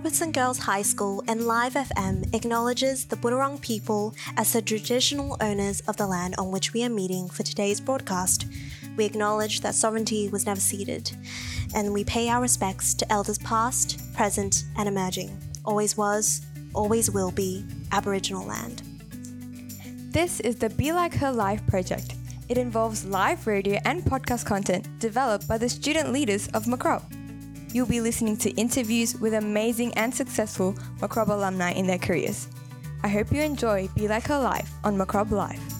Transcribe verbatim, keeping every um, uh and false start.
Robertson Girls High School and Live F M acknowledges the Boonwurrung people as the traditional owners of the land on which we are meeting for today's broadcast. We acknowledge that sovereignty was never ceded, and we pay our respects to elders past, present, and emerging. Always was, always will be Aboriginal land. This is the Be Like Her Live project. It involves live radio and podcast content developed by the student leaders of Macrob. You'll be listening to interviews with amazing and successful Macrob alumni in their careers. I hope you enjoy Be Like Her Live on Macrob Live.